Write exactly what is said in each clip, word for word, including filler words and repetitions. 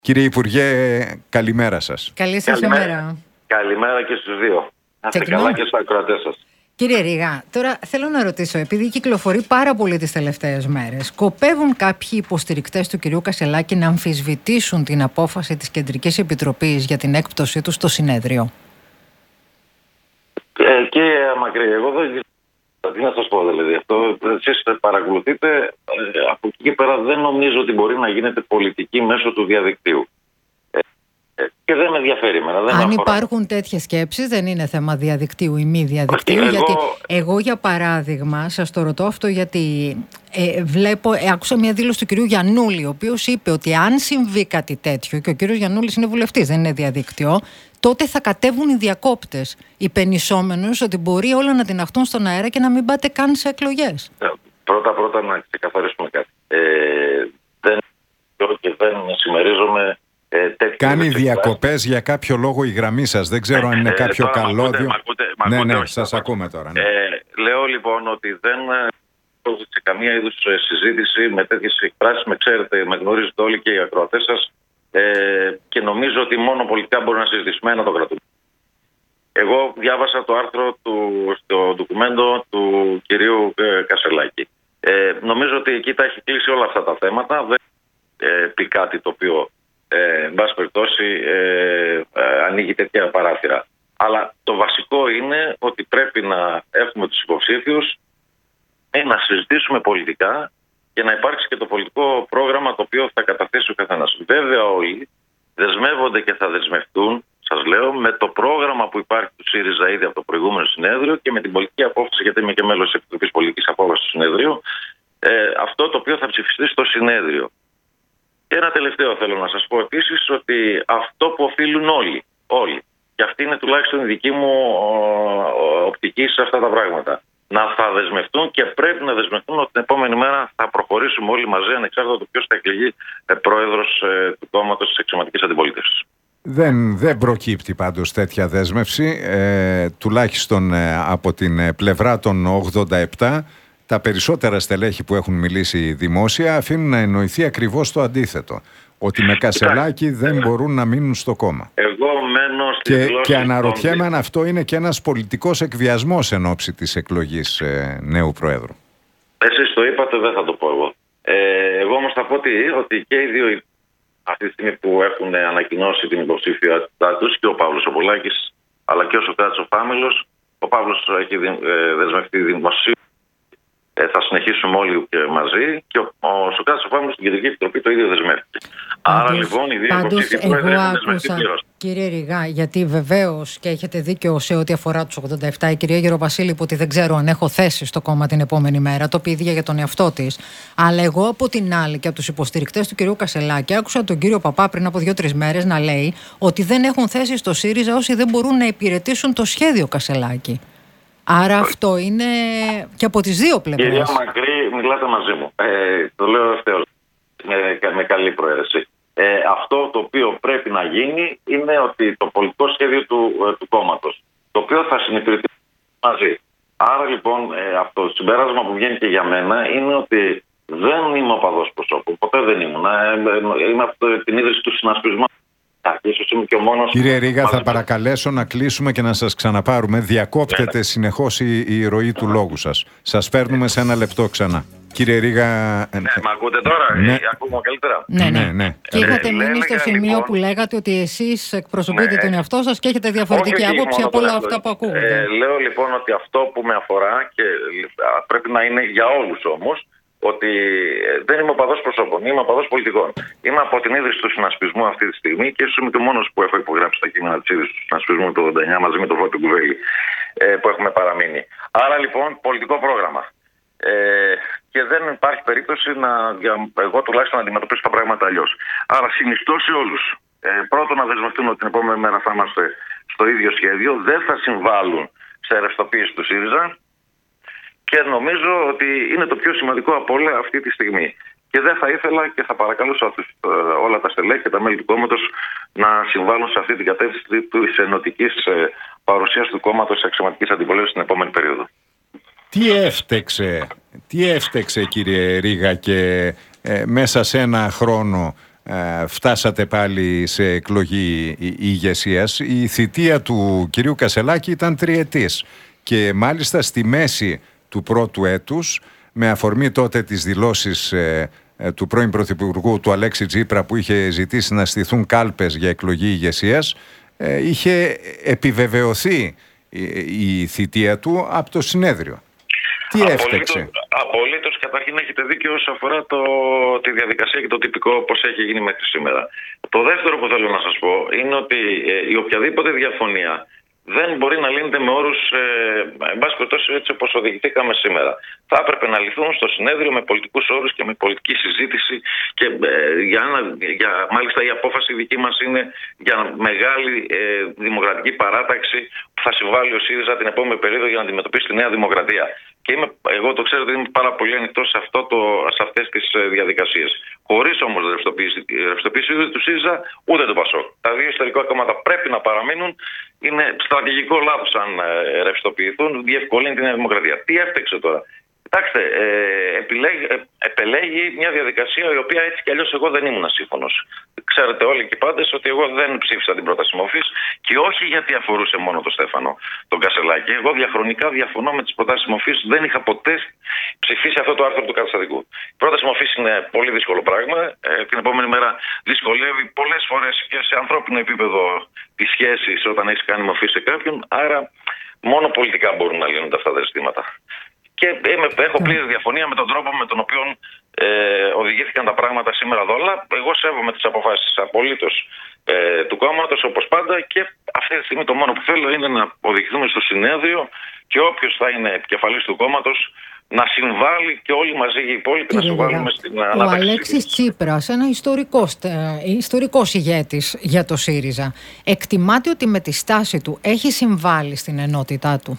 Κύριε Υπουργέ, καλημέρα σας. Καλή σας καλημέρα. ημέρα. Καλημέρα και στους δύο. Να είστε καλά και στους ακροατές σας. Κύριε Ρήγα, τώρα θέλω να ρωτήσω, επειδή κυκλοφορεί πάρα πολύ τις τελευταίες μέρες, σκοπεύουν κάποιοι υποστηρικτές του κυρίου Κασσελάκη να αμφισβητήσουν την απόφαση της Κεντρικής Επιτροπής για την έκπτωσή του στο συνέδριο? Ε, κύριε Μακρύ, εγώ δεν... Τι να σας πω δηλαδή αυτό, εσείς παρακολουθείτε, ε, από εκεί και πέρα δεν νομίζω ότι μπορεί να γίνεται πολιτική μέσω του διαδικτύου. Ε, ε, και δεν με ενδιαφέρει εμένα. Δεν Αν αφορά. υπάρχουν τέτοιες σκέψεις, δεν είναι θέμα διαδικτύου ή μη διαδικτύου. Εγώ... Γιατί εγώ, για παράδειγμα, σας το ρωτώ αυτό γιατί ε, βλέπω, ε, άκουσα μια δήλωση του κυρίου Γιαννούλη, ο οποίος είπε ότι αν συμβεί κάτι τέτοιο, και ο κύριος Γιαννούλης είναι βουλευτής, δεν είναι διαδικτύο, τότε θα κατέβουν οι διακόπτες, υπενισόμενους ότι μπορεί όλα να τιναχτούν στον αέρα και να μην πάτε καν σε εκλογές. Πρώτα-πρώτα να ξεκαθαρίσουμε κάτι. Ε, δεν και δεν συμμερίζομαι ε, τέτοιες... Κάνει διακοπές για κάποιο λόγο η γραμμή σας. Δεν ξέρω αν είναι ε, κάποιο τώρα, καλώδιο. Μ' ακούτε, μ' ναι, ακούτε, ναι, όχι, σας όχι. ακούμε τώρα. Ναι. Ε, λέω λοιπόν ότι δεν σε καμία είδους συζήτηση με τέτοιες εκφράσεις. Με ξέρετε, με γνωρίζετε όλοι και οι ακροατές σας. Ε, και νομίζω ότι μόνο πολιτικά μπορεί να συζητήσουμε, να το κρατούμε. Εγώ διάβασα το άρθρο του, στο ντοκουμέντο του κυρίου ε, Κασσελάκη. Ε, νομίζω ότι εκεί τα έχει κλείσει όλα αυτά τα θέματα. Δεν ε, πει κάτι το οποίο, ε, εν πάση περιπτώσει, ε, ε, ανοίγει τέτοια παράθυρα. Αλλά το βασικό είναι ότι πρέπει να έχουμε τους υποψήφιους, ε, να συζητήσουμε πολιτικά και να υπάρξει και το πολιτικό πρόγραμμα το οποίο θα καταθέσει ο καθένας. Βέβαια όλοι δεσμεύονται και θα δεσμευτούν, σας λέω, με το πρόγραμμα που υπάρχει του ΣΥΡΙΖΑ ήδη από το προηγούμενο συνέδριο και με την πολιτική απόφαση, γιατί είμαι και μέλος της Επιτροπής Πολιτικής Απόφασης του συνέδριου, ε, αυτό το οποίο θα ψηφιστεί στο συνέδριο. Και ένα τελευταίο θέλω να σας πω επίσης, ότι αυτό που οφείλουν όλοι, όλοι, και αυτή είναι τουλάχιστον η δική μου ο, ο, οπτική σε αυτά τα πράγματα, να θα δεσμευτούν και πρέπει να δεσμευτούν ότι την επόμενη μέρα θα προχωρήσουμε όλοι μαζί, ανεξάρτητα το ποιος θα εκλεγεί ε, πρόεδρος ε, του κόμματος της εξωματικής αντιπολίτευσης. Δεν, δεν προκύπτει πάντως τέτοια δέσμευση, ε, τουλάχιστον ε, από την ε, πλευρά των ογδόντα επτά. Τα περισσότερα στελέχη που έχουν μιλήσει δημόσια αφήνουν να εννοηθεί ακριβώς το αντίθετο. Ότι με Κασσελάκη δεν μπορούν να μείνουν στο κόμμα. Εγώ μένω στη Και, γλώσσα και αναρωτιέμαι των... αν αυτό είναι και ένας πολιτικός εκβιασμός εν ώψη της εκλογής ε, νέου Προέδρου. Εσείς το είπατε, δεν θα το πω εγώ. Ε, εγώ όμως θα πω ότι, ότι και οι δύο αυτή τη στιγμή που έχουν ανακοινώσει την υποψηφιότητά τους, και ο Παύλος ο Πολάκης αλλά και ο Σωκράτης ο Φάμελος. Ο Παύλος έχει δεσμευτεί δημοσίου. Ε, θα συνεχίσουμε όλοι και μαζί, και ο, ο Σωκράτης ο Φάμελος στην Κεντρική Επιτροπή το ίδιο δεσμεύτηκε. Πάντως, Άρα λοιπόν οι δύο πάντως υποψήφοι εγώ έχουν δεσμευτεί πλήρως. Κύριε Ρηγά, γιατί βεβαίως και έχετε δίκιο σε ό,τι αφορά τους ογδόντα επτά, η κυρία Γεροβασίλη είπε ότι δεν ξέρω αν έχω θέση στο κόμμα την επόμενη μέρα, το πει ίδια για τον εαυτό της. Αλλά εγώ από την άλλη και από τους υποστηρικτές του κυρίου Κασσελάκη άκουσα τον κύριο Παπά πριν από δύο-τρεις μέρες να λέει ότι δεν έχουν θέση στο ΣΥΡΙΖΑ όσοι δεν μπορούν να υπηρετήσουν το σχέδιο Κασσελάκη. Άρα αυτό είναι και από τις δύο πλευρές. Κυρία Μακρύ, μιλάτε μαζί μου. Ε, το λέω ευθέως, με, με καλή προαίρεση. Ε, αυτό το οποίο πρέπει να γίνει είναι ότι το πολιτικό σχέδιο του, ε, του κόμματος, το οποίο θα συνυπηρετήσει μαζί. Άρα λοιπόν ε, αυτό το συμπέρασμα που βγαίνει και για μένα είναι ότι δεν είμαι οπαδός προσώπου. Ποτέ δεν ήμουν. Ε, είμαι από την ίδρυση του συνασπισμού. Και μόνος... Κύριε Ρήγα, θα παρακαλέσω να κλείσουμε και να σας ξαναπάρουμε. Διακόπτεται ναι. συνεχώς η, η ροή του λόγου σας. Σας φέρνουμε σε ένα λεπτό ξανά. Κύριε Ρήγα... Ναι, μ' ακούτε τώρα, ναι. ε, ακούμε καλύτερα. Ναι, ναι, ναι, ναι. Και είχατε ε, μείνει στο σημείο λοιπόν, που λέγατε ότι εσείς εκπροσωπείτε ναι, τον εαυτό σας και έχετε διαφορετική όχι, άποψη από όλα αυτά που ακούγονται. Ε, λέω λοιπόν ότι αυτό που με αφορά, και πρέπει να είναι για όλους όμως, ότι δεν είμαι οπαδός προσώπων, είμαι οπαδός πολιτικών. Είμαι από την ίδρυση του συνασπισμού αυτή τη στιγμή και ίσως είμαι και ο μόνος που έχω υπογράψει τα κείμενα της ίδρυσης του συνασπισμού του ογδόντα εννιά μαζί με τον Φώτη Κουβέλη που έχουμε παραμείνει. Άρα λοιπόν πολιτικό πρόγραμμα. Ε, και δεν υπάρχει περίπτωση να, εγώ τουλάχιστον να αντιμετωπίσω τα πράγματα αλλιώς. Άρα συνιστώ σε όλους. Ε, πρώτον να δεσμευτούν ότι την επόμενη μέρα θα είμαστε στο ίδιο σχέδιο, δεν θα συμβάλλουν σε ρευστοποίηση του ΣΥΡΙΖΑ. Και νομίζω ότι είναι το πιο σημαντικό από όλα αυτή τη στιγμή. Και δεν θα ήθελα και θα παρακαλούσα όλα τα στελέχη και τα μέλη του κόμματος να συμβάλλουν σε αυτή την κατεύθυνση της ενωτικής παρουσίας του κόμματος της αξιωματικής αντιπολίτευσης στην επόμενη περίοδο. Τι έφτεξε, τι έφτεξε κύριε Ρήγα, και ε, μέσα σε ένα χρόνο ε, φτάσατε πάλι σε εκλογή ηγεσίας. Η θητεία του κυρίου Κασελάκη ήταν τριετής και μάλιστα στη μέση του πρώτου έτους, με αφορμή τότε τις δηλώσεις ε, ε, του πρώην Πρωθυπουργού του Αλέξη Τσίπρα που είχε ζητήσει να στηθούν κάλπες για εκλογή ηγεσίας, ε, είχε επιβεβαιωθεί η, η θητεία του από το συνέδριο. Τι έφταξε? Απολύτως, καταρχήν έχετε δίκιο όσο αφορά το, τη διαδικασία και το τυπικό πώς έχει γίνει μέχρι σήμερα. Το δεύτερο που θέλω να σας πω είναι ότι ε, η οποιαδήποτε διαφωνία δεν μπορεί να λύνεται με όρους, ε, εν πάση περιπτώσει, έτσι όπως οδηγηθήκαμε σήμερα. Θα έπρεπε να λυθούν στο συνέδριο με πολιτικούς όρους και με πολιτική συζήτηση και ε, για, ένα, για μάλιστα η απόφαση δική μας είναι για μεγάλη ε, δημοκρατική παράταξη που θα συμβάλλει ο ΣΥΡΙΖΑ την επόμενη περίοδο για να αντιμετωπίσει τη Νέα Δημοκρατία. Και είμαι, εγώ το ξέρω ότι είμαι πάρα πολύ ανοιχτός σε, αυτό το, σε αυτές τις διαδικασίες. Χωρίς όμως ρευστοποίηση, ρευστοποίηση ούτε του ΣΥΡΙΖΑ ούτε του ΠΑΣΟΚ. Τα δύο ιστορικά κόμματα πρέπει να παραμείνουν. Είναι στρατηγικό λάθος αν ε, ρευστοποιηθούν. Διευκολύνει τη Νέα Δημοκρατία. Τι έφταξε τώρα? Κοιτάξτε, ε, επιλέγει, ε, επελέγει μια διαδικασία η οποία έτσι κι αλλιώς εγώ δεν ήμουν σύμφωνος. Ξέρετε όλοι και πάντες ότι εγώ δεν ψήφισα την πρόταση μορφής και όχι γιατί αφορούσε μόνο τον Στέφανο, τον Κασελάκη. Εγώ διαχρονικά διαφωνώ με τις προτάσεις μορφής. Δεν είχα ποτέ ψηφίσει αυτό το άρθρο του καταστατικού. Η πρόταση μορφής είναι πολύ δύσκολο πράγμα. Ε, την επόμενη μέρα δυσκολεύει πολλές φορές και σε ανθρώπινο επίπεδο τις σχέσεις όταν έχεις κάνει μορφή σε κάποιον. Άρα μόνο πολιτικά μπορούν να λύνονται αυτά τα ζητήματα. Και είμαι, έχω πλήρη διαφωνία με τον τρόπο με τον οποίο ε, οδηγήθηκαν τα πράγματα σήμερα εδώ. Αλλά εγώ σέβομαι τις αποφάσεις απολύτως ε, του κόμματος όπως πάντα και αυτή τη στιγμή το μόνο που θέλω είναι να οδηγηθούμε στο συνέδριο και όποιος θα είναι επικεφαλής του κόμματος να συμβάλλει και όλοι μαζί οι υπόλοιποι να συμβάλλουμε στην ανάπτυξη. Ο Αλέξης Τσίπρας, ένα ιστορικός, ιστορικός ηγέτης για το ΣΥΡΙΖΑ, εκτιμάται ότι με τη στάση του έχει συμβάλει στην ενότητά του?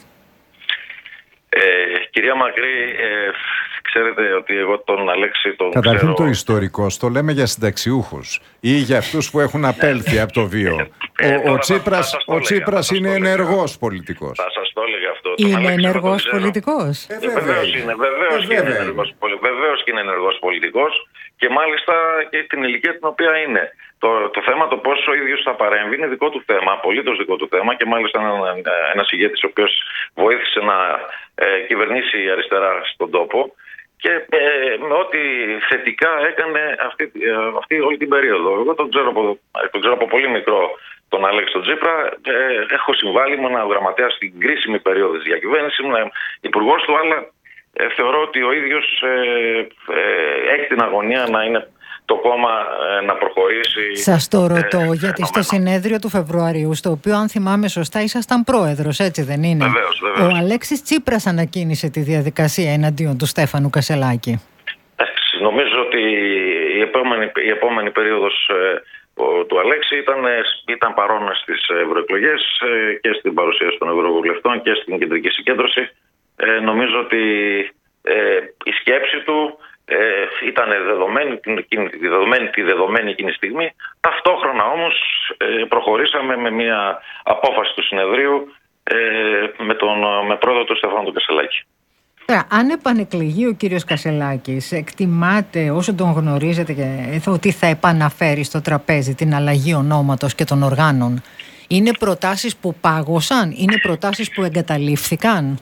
Ε, κυρία Μακρύ, ε, ξέρετε ότι εγώ τον Αλέξη τον Καταρχήν ξέρω... το ιστορικός το λέμε για συνταξιούχους ή για αυτούς που έχουν απέλθει από το βίο. Ε, ο, ο Τσίπρας, ο Τσίπρας είναι ενεργός πολιτικός. Θα σας το έλεγα αυτό. Είναι ενεργός πολιτικός. Ε, βεβαίως είναι, βεβαίως είναι ενεργός, βεβαίως και είναι ενεργός πολιτικός και μάλιστα και την ηλικία την οποία είναι. Το, το θέμα το πόσο ο ίδιος θα παρέμβει είναι δικό του θέμα, απολύτως δικό του θέμα και μάλιστα ένα, ένας ηγέτης ο οποίος βοήθησε να ε, κυβερνήσει η αριστερά στον τόπο και ε, με ό,τι θετικά έκανε αυτή, ε, αυτή όλη την περίοδο. Εγώ τον ξέρω από, τον ξέρω από πολύ μικρό τον Αλέξη τον Τσίπρα. Ε, έχω συμβάλει, ήμουν γραμματέας στην κρίσιμη περίοδο της διακυβέρνησης, ήμουν υπουργός του, αλλά ε, θεωρώ ότι ο ίδιος ε, ε, έχει την αγωνία να είναι το κόμμα ε, να προχωρήσει. Σας το ρωτώ, ε, γιατί στο συνέδριο του Φεβρουαρίου, στο οποίο αν θυμάμαι σωστά ήσασταν πρόεδρος, έτσι δεν είναι? Βεβαίως, βεβαίως. Ο Αλέξης Τσίπρας ανακοίνησε τη διαδικασία εναντίον του Στέφανου Κασελάκη. Ε, νομίζω ότι η επόμενη, η επόμενη περίοδος ε, ο, του Αλέξη ήταν, ήταν παρόν στις ευρωεκλογές ε, και στην παρουσίαση των ευρωβουλευτών και στην κεντρική συγκέντρωση. Ε, νομίζω ότι ε, η σκέψη του Ε, ήταν δεδομένη, τη δεδομένη, τη δεδομένη εκείνη στιγμή. Ταυτόχρονα όμως ε, προχωρήσαμε με μια απόφαση του συνεδρίου ε, με, τον, με πρόεδρο του Στέφανο του Κασελάκη. Τώρα, αν επανεκλεγεί ο κύριος Κασελάκης, εκτιμάτε όσο τον γνωρίζετε και ότι θα επαναφέρει στο τραπέζι την αλλαγή ονόματος και των οργάνων? Είναι προτάσεις που πάγωσαν, είναι προτάσεις που εγκαταλείφθηκαν?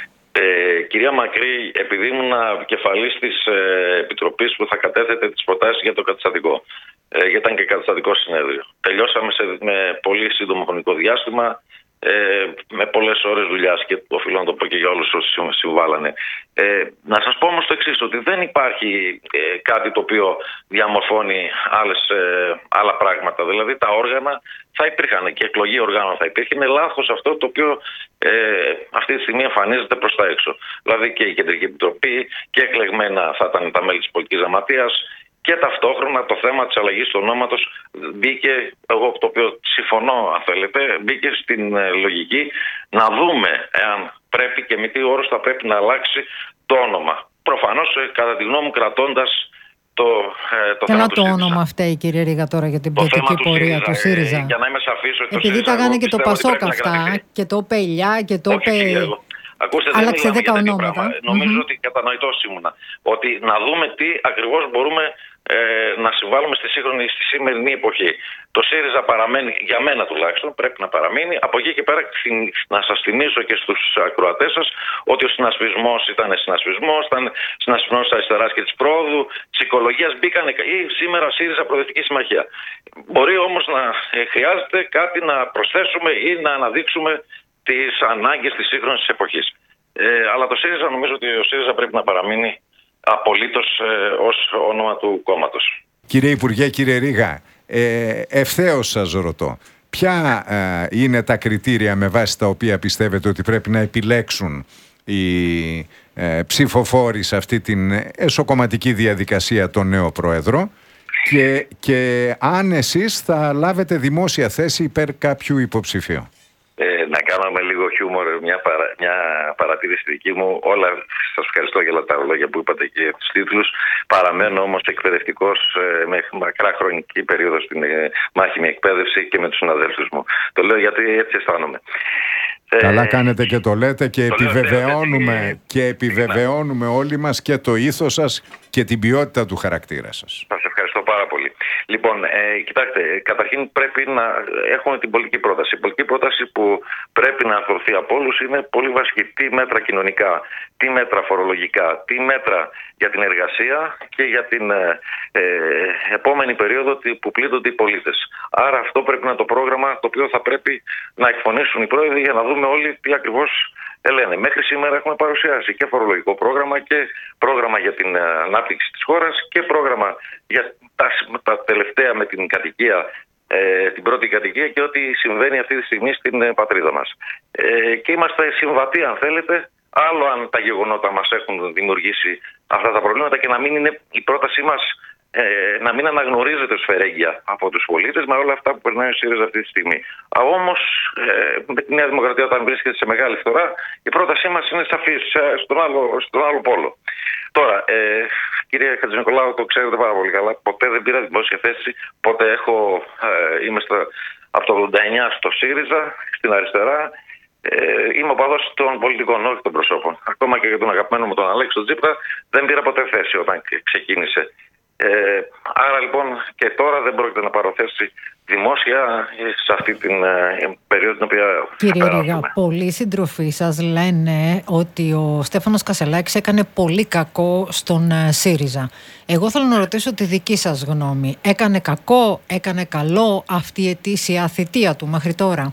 Ε, κυρία Μακρύ, επειδή ήμουν επικεφαλής της ε, επιτροπής που θα κατέθετε τις προτάσεις για το καταστατικό, ε, γιατί ήταν και καταστατικό συνέδριο. Τελειώσαμε σε, με πολύ σύντομο χρονικό διάστημα, ε, με πολλές ώρες δουλειάς και οφείλω να το πω και για όλους όσοι συμβάλλανε. Ε, να σας πω όμως το εξής, ότι δεν υπάρχει ε, κάτι το οποίο διαμορφώνει άλλες, ε, άλλα πράγματα. Δηλαδή τα όργανα θα υπήρχαν και εκλογή οργάνων θα υπήρχε. Είναι λάθος αυτό το οποίο ε, αυτή τη στιγμή εμφανίζεται προς τα έξω. Δηλαδή και η Κεντρική Επιτροπή και εκλεγμένα θα ήταν τα μέλη της πολιτικής γραμματείας και ταυτόχρονα το θέμα της αλλαγής του ονόματος μπήκε, εγώ το οποίο συμφωνώ αν θέλετε, μπήκε στην ε, λογική να δούμε εάν πρέπει και με τι όρος θα πρέπει να αλλάξει το όνομα. Προφανώς ε, κατά τη γνώμη μου κρατώντας το, ε, το θέμα του το ΣΥΡΙΖΑ. όνομα φταίει, κύριε Ρίγα, τώρα για την ποιοτική πορεία του ΣΥΡΙΖΑ? Ε, για να είμαι σαφής, ότι επειδή τα έκανε και το Πασόκ αυτά και το είπε Ηλιά και το είπε... Ακούστε, άλλαξε δέκα ονόματα. Νομίζω mm-hmm. ότι κατανοητός ήμουνα. Ότι να δούμε τι ακριβώς μπορούμε ε, να συμβάλλουμε στη σύγχρονη, στη σημερινή εποχή. Το ΣΥΡΙΖΑ παραμένει, για μένα τουλάχιστον, πρέπει να παραμείνει. Από εκεί και πέρα, να σας θυμίσω και στους ακροατές σας ότι ο συνασπισμός ήταν συνασπισμός, ήταν συνασπισμός της αριστεράς και της πρόοδου, της οικολογίας, μπήκαν ή σήμερα ΣΥΡΙΖΑ Προοδευτική Συμμαχία. Μπορεί όμως να ε, χρειάζεται κάτι να προσθέσουμε ή να αναδείξουμε τις ανάγκες της σύγχρονης εποχής. Ε, αλλά το ΣΥΡΙΖΑ, νομίζω ότι ο ΣΥΡΙΖΑ πρέπει να παραμείνει απολύτως ε, ως όνομα του κόμματος. Κύριε Υπουργέ, κύριε Ρήγα, ε, ευθέως σας ρωτώ, ποια ε, είναι τα κριτήρια με βάση τα οποία πιστεύετε ότι πρέπει να επιλέξουν οι ε, ψηφοφόροι σε αυτή την εσωκομματική διαδικασία τον νέο πρόεδρο και, και αν εσείς θα λάβετε δημόσια θέση υπέρ κάποιου υποψηφίου? Ε, να κάνουμε λίγο χιούμορ, μια, παρα, μια παρατήρηση δική μου. Όλα, σας ευχαριστώ για τα λόγια που είπατε και τους τίτλους. Παραμένω όμως εκπαιδευτικός ε, με μακρά χρονική περίοδο στην ε, μάχημη εκπαίδευση και με τους συναδέλφους μου. Το λέω γιατί έτσι αισθάνομαι. Καλά κάνετε και το λέτε και το επιβεβαιώνουμε, λέω, και επιβεβαιώνουμε όλοι μας και το ήθος σας και την ποιότητα του χαρακτήρα σας. Σας ευχαριστώ πάρα πολύ. Λοιπόν, ε, κοιτάξτε, καταρχήν πρέπει να έχουμε την πολιτική πρόταση. Η πολιτική πρόταση που πρέπει να αρθρωθεί από όλους είναι πολύ βασική. Τι μέτρα κοινωνικά, τι μέτρα φορολογικά, τι μέτρα για την εργασία και για την ε, ε, επόμενη περίοδο που πλήττονται οι πολίτες. Άρα αυτό πρέπει να είναι το πρόγραμμα το οποίο θα πρέπει να εκφωνήσουν οι πρόεδροι για να δούμε όλοι τι ακριβώς λένε. Μέχρι σήμερα έχουμε παρουσιάσει και φορολογικό πρόγραμμα και πρόγραμμα για την ανάπτυξη της χώρας και πρόγραμμα για τα, τα τελευταία με την κατοικία, ε, την πρώτη κατοικία και ό,τι συμβαίνει αυτή τη στιγμή στην ε, πατρίδα μας. Ε, και είμαστε συμβατοί, αν θέλετε, άλλο αν τα γεγονότα μας έχουν δημιουργήσει αυτά τα προβλήματα και να μην είναι η πρότασή μας ε, να μην αναγνωρίζεται ως φερέγγια από τους πολίτες με όλα αυτά που περνάει ο ΣΥΡΙΖΑ αυτή τη στιγμή. Α, όμως ε, με τη Νέα Δημοκρατία όταν βρίσκεται σε μεγάλη φθορά η πρότασή μας είναι σαφής στον άλλο, στον άλλο πόλο. Τώρα, ε, κύριε Χατζηνικολάου, το ξέρετε πάρα πολύ καλά, ποτέ δεν πήρα δημόσια θέση, ποτέ έχω, ε, είμαι στα, από το ογδόντα εννιά στο ΣΥΡΙΖΑ, στην αριστερά. Ε, είμαι οπαδός των πολιτικών, όχι των προσώπων. Ακόμα και για τον αγαπημένο μου τον Αλέξη τον Τσίπρα δεν πήρα ποτέ θέση όταν ξεκίνησε. Ε, άρα λοιπόν και τώρα δεν πρόκειται να πάρω θέση δημόσια σε αυτή την ε, περίοδο την οποία Κύριε Ρήγα, πολλοί συντροφοί σας λένε ότι ο Στέφανος Κασσελάκης έκανε πολύ κακό στον ε, ΣΥΡΙΖΑ. Εγώ θέλω να ρωτήσω τη δική σας γνώμη. Έκανε κακό, έκανε καλό αυτή η ετήσια θητεία του μέχρι τώρα?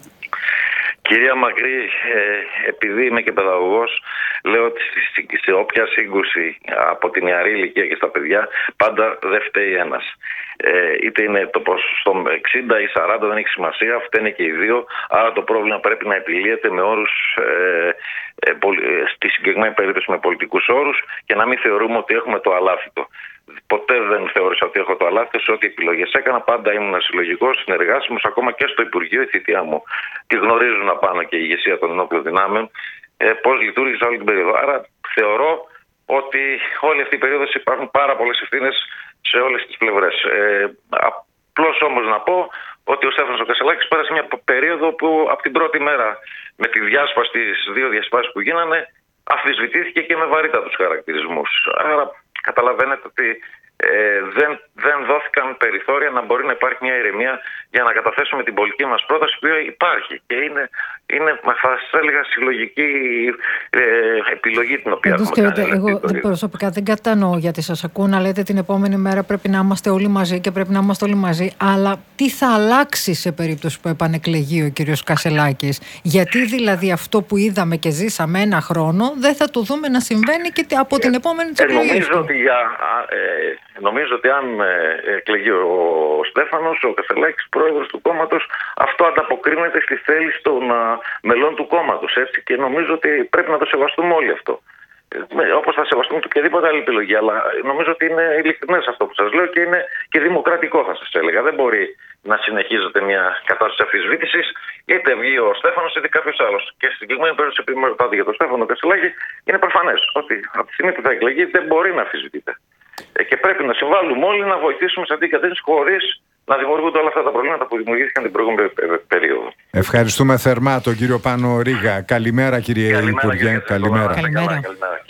Κυρία Μακρύ, ε, επειδή είμαι και παιδαγωγός, λέω ότι σε όποια σύγκρουση από την ιαρή ηλικία και στα παιδιά πάντα δεν φταίει ένας. Ε, είτε είναι το ποσοστό εξήντα ή σαράντα, δεν έχει σημασία, φταίνε και οι δύο, άρα το πρόβλημα πρέπει να επιλύεται με όρους, ε, ε, στη συγκεκριμένη περίπτωση με πολιτικούς όρους και να μην θεωρούμε ότι έχουμε το αλάθητο. Ποτέ δεν θεώρησα ότι έχω το αλάθητο σε ό,τι επιλογές έκανα. Πάντα ήμουν συλλογικός, συνεργάσιμος, ακόμα και στο Υπουργείο. Η θητεία μου τη γνωρίζουν απάνω και η ηγεσία των ενόπλων δυνάμεων ε, πώς λειτουργήσε όλη την περίοδο. Άρα θεωρώ ότι όλη αυτή η περίοδος υπάρχουν πάρα πολλές ευθύνες σε όλες τις πλευρές. Ε, απλώς όμως να πω ότι ο Στέφανος ο Κασσελάκης πέρασε μια περίοδο που από την πρώτη μέρα με τη διάσπαση, τις δύο διασπάσεις που γίνανε, αμφισβητήθηκε και με βαρύτατους χαρακτηρισμούς. Άρα καταλαβαίνετε ότι ε, δεν, δεν δόθηκαν περιθώρια να μπορεί να υπάρχει μια ηρεμία για να καταθέσουμε την πολιτική μας πρόταση που υπάρχει και είναι, είναι θα σας έλεγα, συλλογική ε, επιλογή την οποία Εντός έχουμε κάνει. Εγώ προσωπικά δεν κατανοώ γιατί σας ακούω να λέτε την επόμενη μέρα πρέπει να είμαστε όλοι μαζί και πρέπει να είμαστε όλοι μαζί, αλλά τι θα αλλάξει σε περίπτωση που επανεκλεγεί ο κύριος Κασσελάκης? Γιατί δηλαδή αυτό που είδαμε και ζήσαμε ένα χρόνο δεν θα το δούμε να συμβαίνει και από την επόμενη της εκλογής? Νομίζω ότι, για, ε, νομίζω ότι αν ε, εκλεγεί ο Στέφανος, ο Κασσελάκης, πρόεδρος του κόμματος, αυτό ανταποκρίνεται στη θέληση των α, μελών του κόμματος. Έτσι, και νομίζω ότι πρέπει να το σεβαστούμε όλοι αυτό. Ε, όπως θα σεβαστούμε και οποιαδήποτε άλλη επιλογή. Αλλά νομίζω ότι είναι ειλικρινές αυτό που σας λέω και είναι και δημοκρατικό, θα σας έλεγα. Δεν μπορεί να συνεχίζεται μια κατάσταση αμφισβήτησης, είτε βγει ο Στέφανος είτε κάποιος άλλος. Και στην συγκεκριμένη περίπτωση, επειδή με ρωτάτε για τον Στέφανο Κασσελάκη, είναι προφανές ότι από τη στιγμή που θα εκλεγεί δεν μπορεί να αμφισβητείται. Ε, και πρέπει να συμβάλλουμε όλοι να βοηθήσουμε σε αυτή την κατεύθυνση χωρίς να δημιουργούνται όλα αυτά τα προβλήματα που δημιουργήθηκαν την προηγούμενη περίοδο. Ευχαριστούμε θερμά τον κύριο Πάνο Ρήγα. Καλημέρα, κύριε Καλημέρα, Υπουργέ. Καλημέρα. Καλημέρα. Καλημέρα.